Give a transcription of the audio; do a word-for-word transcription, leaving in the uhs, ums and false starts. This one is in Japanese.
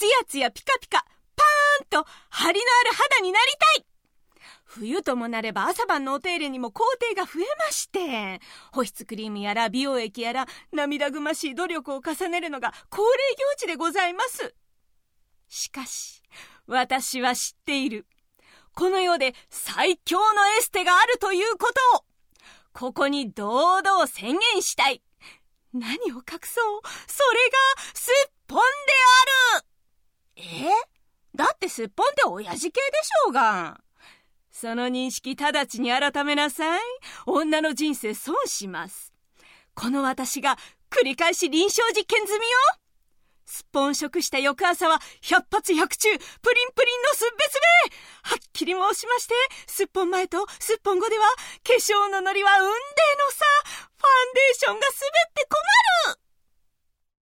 ツヤツヤピカピカパーンと張りのある肌になりたい。冬ともなれば朝晩のお手入れにも工程が増えまして、保湿クリームやら美容液やら涙ぐましい努力を重ねるのが恒例行事でございます。しかし私は知っている。この世で最強のエステがあるということをここに堂々宣言したい。何を隠そう、それがすっぽんである。え？だってすっぽんって親父系でしょうが。その認識直ちに改めなさい。女の人生損します。この私が繰り返し臨床実験済みよ。すっぽん食した翌朝は百発百中、プリンプリンのすっべすべ。はっきり申しまして、すっぽん前とすっぽん後では化粧のノリは雲泥の差。ファンデーションが滑って困る。